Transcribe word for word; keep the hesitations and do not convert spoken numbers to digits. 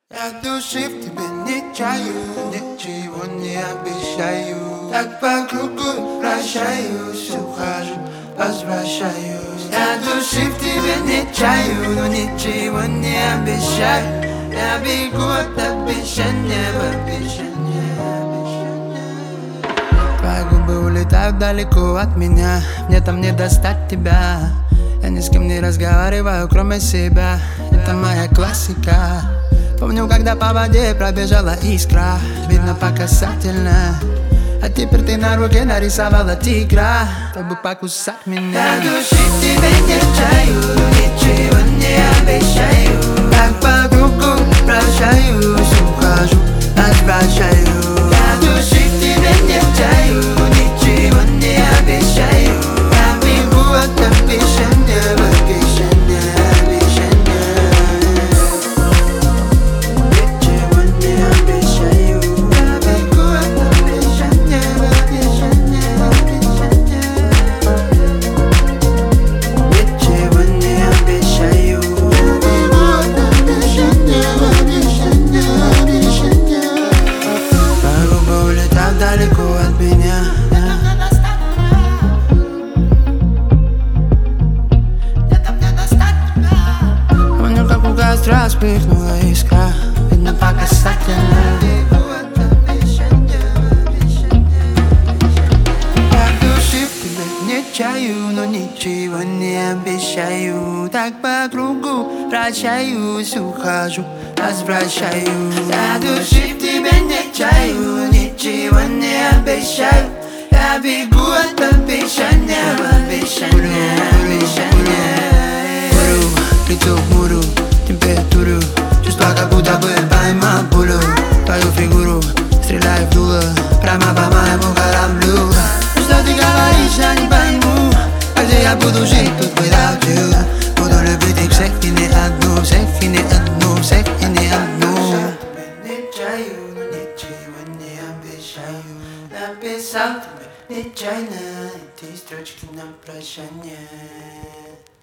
Я души в тебе не чаю, ничего не обещаю. Так по кругу вращаюсь, ухожу, возвращаюсь. Я души в тебе не чаю, но ничего не обещаю. Я бегу от обещания в обещание. Твои губы улетают далеко от меня, мне там не достать тебя. Я ни с кем не разговариваю, кроме себя. Это моя классика. Помню, когда по воде пробежала искра, видно по касательно. А теперь ты на руке нарисовала тигра, чтобы покусать меня. Я души в тебе не чаю, ничего не обещаю. Так по кругу прощаюсь, ухожу, возвращаюсь. Я души в тебе не чаю, ничего не обещаю. Я бегу от обещания в обещание, обещание. Ничего не обещаю. Я бегу от обещания в обещание, обещание. Ничего не обещаю. Я бегу от обещания в обещание, обещание. Твои губы улетают далеко от меня. Помню, как у костра вспыхнула искра, видно по касательно. Я души в тебе не чаю, но ничего не обещаю. Так по кругу вращаюсь, ухожу, возвращаюсь. Я души в тебе не чаю, ничего не обещаю. Я бегу от обещания в обещание, обещание. Лицо хмурю, температуру, чувства как будто бы поймал пулю. Твою фигуру стреляю в дуло, прямо по моему кораблю. Что ты говоришь, я не пойму, а где я буду жить тут without you? Буду любить их всех и не одну, всех и не одну, всех и не одну. Не чаю, но ничего не обещаю. Написал тебе нечаянно эти строчки на прощание.